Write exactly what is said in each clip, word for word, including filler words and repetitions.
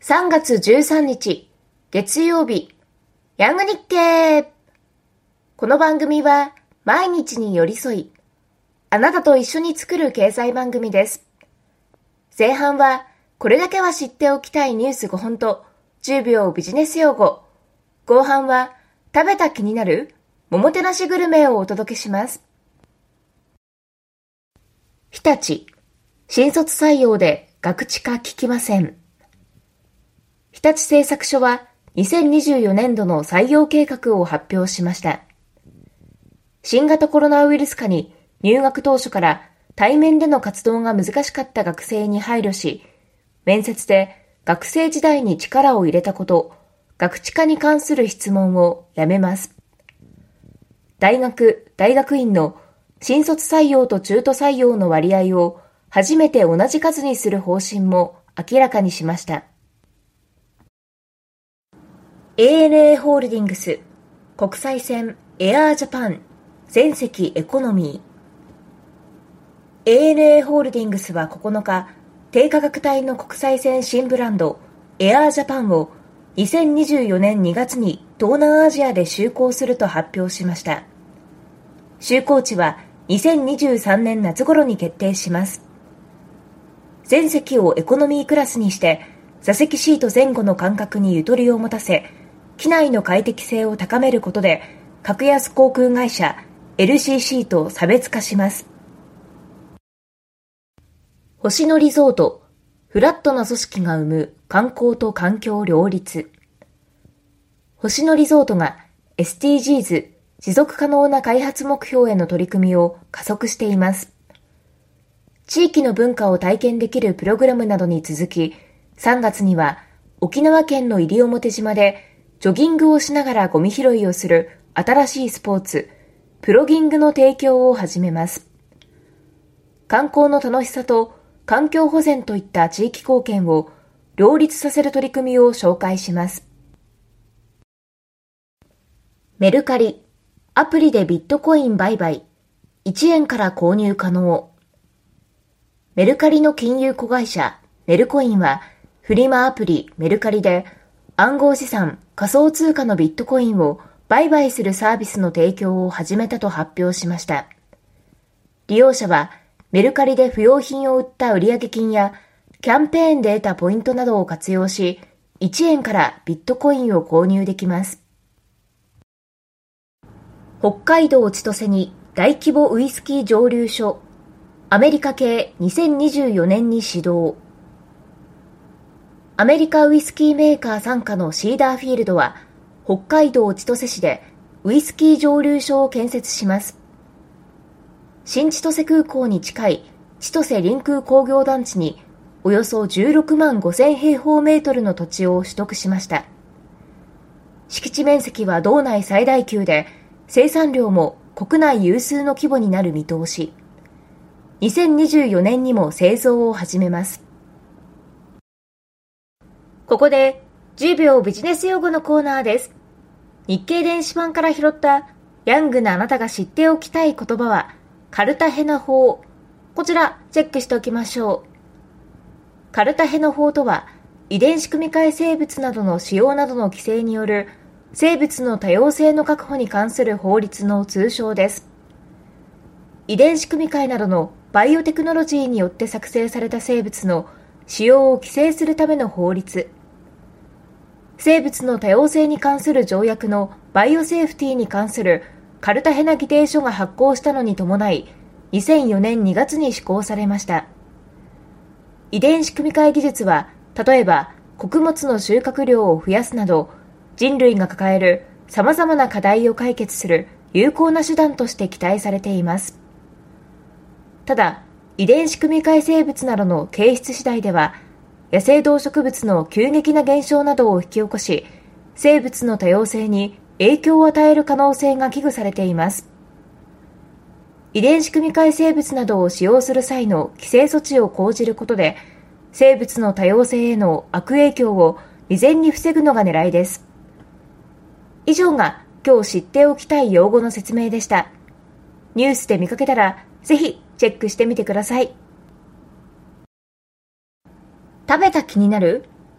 さんがつじゅうさんにち、月曜日、ヤング日経。この番組は毎日に寄り添い、あなたと一緒に作る経済番組です。前半はこれだけは知っておきたいニュースごほんとじゅうびょうビジネス用語。後半は食べた気になる桃てなしグルメをお届けします。日立、新卒採用でガクチ化聞きません。日立製作所はにせんにじゅうよねんどの採用計画を発表しました。新型コロナウイルス下に入学当初から対面での活動が難しかった学生に配慮し、面接で学生時代に力を入れたこと、ガクチ化に関する質問をやめます。大学・大学院の新卒採用と中途採用の割合を初めて同じ数にする方針も明らかにしました。エーエヌエー ホールディングス、国際線エアージャパン、全席エコノミー。エーエヌエー ホールディングスはここのか、低価格帯の国際線新ブランド、エアージャパンをにせんにじゅうよねんにがつに東南アジアで就航すると発表しました。就航地はにせんにじゅうさんねん夏頃に決定します。全席をエコノミークラスにして、座席シート前後の間隔にゆとりを持たせ、機内の快適性を高めることで、格安航空会社 エルシーシー と差別化します。星野リゾート、フラットな組織が生む観光と環境両立。星野リゾートが エスディージーズ 持続可能な開発目標への取り組みを加速しています。地域の文化を体験できるプログラムなどに続き、さんがつには沖縄県の西表島でジョギングをしながらゴミ拾いをする新しいスポーツ、プロギングの提供を始めます。観光の楽しさと環境保全といった地域貢献を両立させる取り組みを紹介します。メルカリ、アプリでビットコイン売買、いちえんから購入可能。メルカリの金融子会社、メルコインは、フリマアプリメルカリで暗号資産、仮想通貨のビットコインを売買するサービスの提供を始めたと発表しました。利用者はメルカリで不用品を売った売上金やキャンペーンで得たポイントなどを活用し、いちえんからビットコインを購入できます。北海道千歳に大規模ウイスキー蒸留所、アメリカ系にせんにじゅうよねんに始動。アメリカウイスキーメーカー傘下のシーダーフィールドは、北海道千歳市でウイスキー蒸留所を建設します。新千歳空港に近い千歳臨空工業団地におよそじゅうろくまんごせんへいほうメートルの土地を取得しました。敷地面積は道内最大級で、生産量も国内有数の規模になる見通し。にせんにじゅうよねんにも製造を始めます。ここでじゅうびょうビジネス用語のコーナーです。日経電子版から拾ったヤングなあなたが知っておきたい言葉はカルタヘナ法。こちらチェックしておきましょう。カルタヘナ法とは遺伝子組み換え生物などの使用などの規制による生物の多様性の確保に関する法律の通称です。遺伝子組み換えなどのバイオテクノロジーによって作成された生物の使用を規制するための法律。生物の多様性に関する条約のバイオセーフティに関するカルタヘナ議定書が発効したのに伴い、にせんよねんにがつに施行されました。遺伝子組み換え技術は、例えば穀物の収穫量を増やすなど、人類が抱える様々な課題を解決する有効な手段として期待されています。ただ、遺伝子組み換え生物などの形質次第では、野生動植物の急激な減少などを引き起こし、生物の多様性に影響を与える可能性が危惧されています。遺伝子組み換え生物などを使用する際の規制措置を講じることで、生物の多様性への悪影響を未然に防ぐのが狙いです。以上が今日知っておきたい用語の説明でした。ニュースで見かけたら、ぜひチェックしてみてください。食べた気になる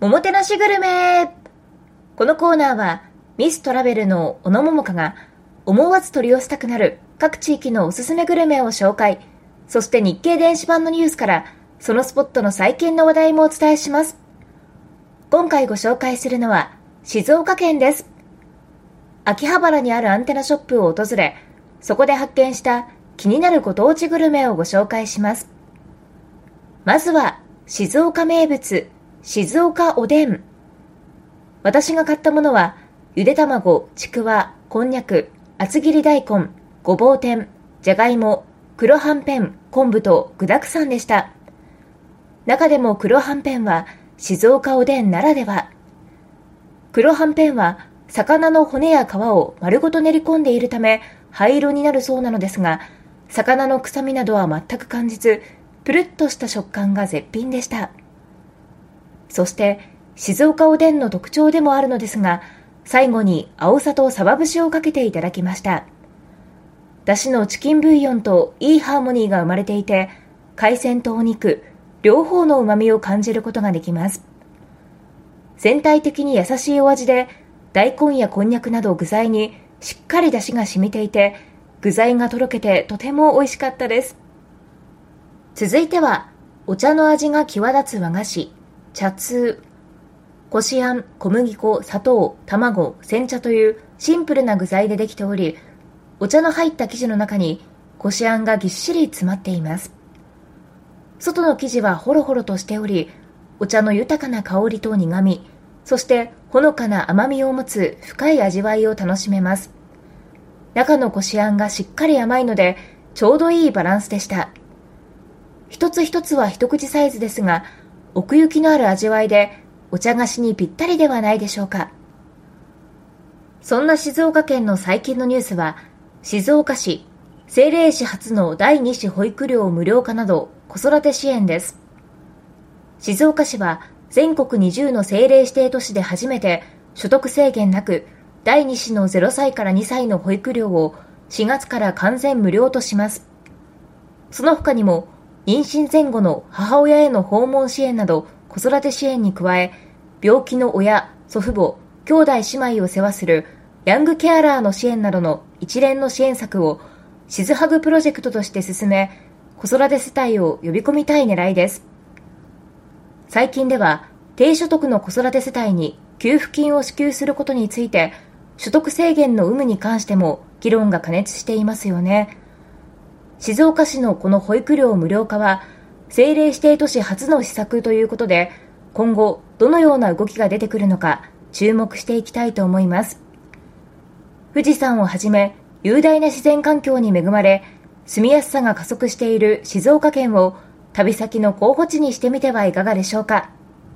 おもてなしグルメ。このコーナーはミストラベルの小野桃香が思わず取り寄せたくなる各地域のおすすめグルメを紹介、そして日経電子版のニュースからそのスポットの最近の話題もお伝えします。今回ご紹介するのは静岡県です。秋葉原にあるアンテナショップを訪れ、そこで発見した気になるご当地グルメをご紹介します。まずは静岡名物、静岡おでん。私が買ったものはゆで卵、ちくわ、こんにゃく、厚切り大根、ごぼう天、じゃがいも、黒はんぺん、昆布と具沢山でした。中でも黒はんぺんは静岡おでんならでは。黒はんぺんは魚の骨や皮を丸ごと練り込んでいるため灰色になるそうなのですが、魚の臭みなどは全く感じず、プルッとした食感が絶品でした。そして静岡おでんの特徴でもあるのですが、最後に青さとサバ節をかけていただきました。だしのチキンブイヨンといいハーモニーが生まれていて、海鮮とお肉両方の旨味を感じることができます。全体的に優しいお味で、大根やこんにゃくなど具材にしっかりだしが染みていて、具材がとろけてとても美味しかったです。続いてはお茶の味が際立つ和菓子、茶通。こしあん、小麦粉、砂糖、卵、煎茶というシンプルな具材でできており、お茶の入った生地の中にこしあんがぎっしり詰まっています。外の生地はホロホロとしており、お茶の豊かな香りと苦み、そしてほのかな甘みを持つ深い味わいを楽しめます。中のこしあんがしっかり甘いので、ちょうどいいバランスでした。一つ一つは一口サイズですが、奥行きのある味わいで、お茶菓子にぴったりではないでしょうか。そんな静岡県の最近のニュースは、静岡市、政令市初のだいに子保育料無料化など子育て支援です。静岡市は全国にじゅうの政令指定都市で初めて所得制限なくだいに子のゼロさいからにさいの保育料をしがつから完全無料とします。その他にも妊娠前後の母親への訪問支援など子育て支援に加え、病気の親、祖父母、兄弟姉妹を世話するヤングケアラーの支援などの一連の支援策をしずハグプロジェクトとして進め、子育て世帯を呼び込みたい狙いです。最近では低所得の子育て世帯に給付金を支給することについて、所得制限の有無に関しても議論が過熱していますよね。静岡市のこの保育料無料化は政令指定都市初の施策ということで、今後どのような動きが出てくるのか注目していきたいと思います。富士山をはじめ雄大な自然環境に恵まれ、住みやすさが加速している静岡県を旅先の候補地にしてみてはいかがでしょうか。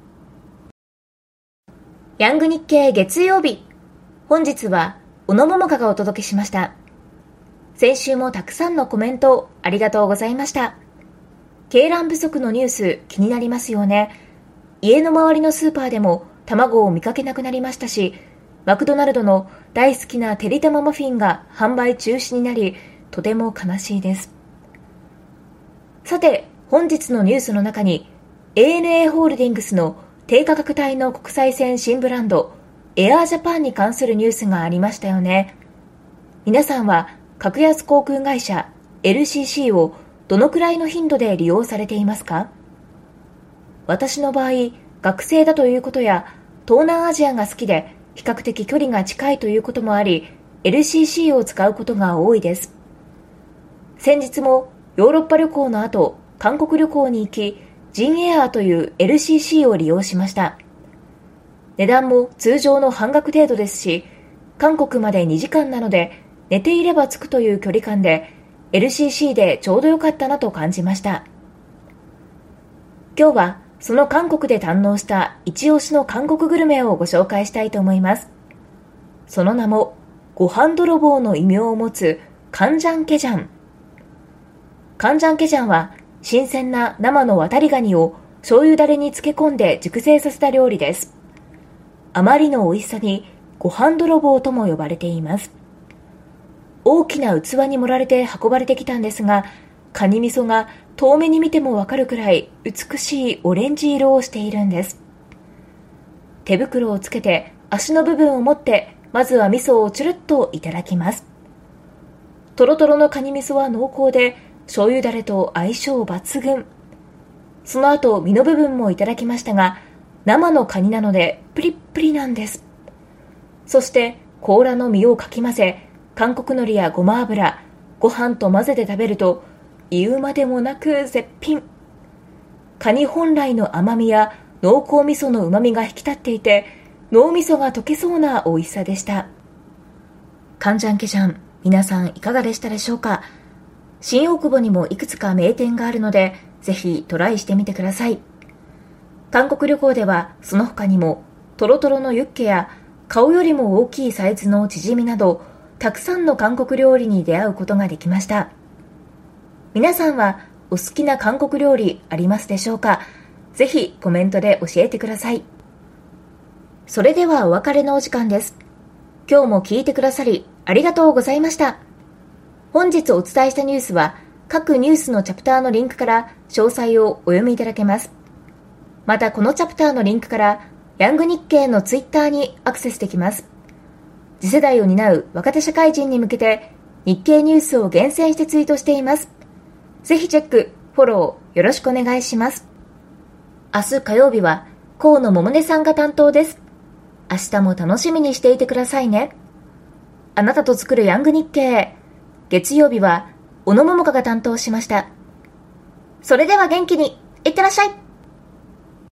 ヤング日経月曜日、本日は小野桃香がお届けしました。先週もたくさんのコメントありがとうございました。鶏卵不足のニュース気になりますよね。家の周りのスーパーでも卵を見かけなくなりましたし、マクドナルドの大好きなてりたまマフィンが販売中止になり、とても悲しいです。さて、本日のニュースの中に エーエヌエー ホールディングスの低価格帯の国際線新ブランドエアージャパンに関するニュースがありましたよね。皆さんは格安航空会社 エルシーシー をどのくらいの頻度で利用されていますか？私の場合、学生だということや東南アジアが好きで比較的距離が近いということもあり、 エルシーシー を使うことが多いです。先日もヨーロッパ旅行の後、韓国旅行に行き、ジンエアーという エルシーシー を利用しました。値段も通常の半額程度ですし、韓国までにじかんなので寝ていれば着くという距離感で エルシーシー でちょうど良かったなと感じました。今日はその韓国で堪能した一押しの韓国グルメをご紹介したいと思います。その名もご飯泥棒の異名を持つカンジャンケジャン。カンジャンケジャンは新鮮な生の渡りガニを醤油だれに漬け込んで熟成させた料理です。あまりの美味しさにご飯泥棒とも呼ばれています。大きな器に盛られて運ばれてきたんですが、カニ味噌が遠目に見てもわかるくらい美しいオレンジ色をしているんです。 手袋をつけて足の部分を持ってまずは味噌をチュルッといただきます。トロトロのカニ味噌は濃厚で醤油だれと相性抜群。その後身の部分もいただきましたが、生のカニなのでプリップリなんです。そして甲羅の身をかき混ぜ、韓国海苔やごま油、ご飯と混ぜて食べると言うまでもなく絶品。カニ本来の甘みや濃厚味噌の旨みが引き立っていて、脳味噌が溶けそうな美味しさでした。カンジャンケジャン、皆さんいかがでしたでしょうか。新大久保にもいくつか名店があるので、ぜひトライしてみてください。韓国旅行ではその他にもトロトロのユッケや顔よりも大きいサイズのチヂミなど、たくさんの韓国料理に出会うことができました。皆さんはお好きな韓国料理ありますでしょうか。ぜひコメントで教えてください。それではお別れのお時間です。今日も聞いてくださりありがとうございました。本日お伝えしたニュースは各ニュースのチャプターのリンクから詳細をお読みいただけます。またこのチャプターのリンクからヤング日経のツイッターにアクセスできます。次世代を担う若手社会人に向けて日経ニュースを厳選してツイートしています。ぜひチェック、フォローよろしくお願いします。明日火曜日は河野桃音さんが担当です。明日も楽しみにしていてくださいね。あなたと作るヤング日経。月曜日は小野桃香が担当しました。それでは元気にいってらっしゃい。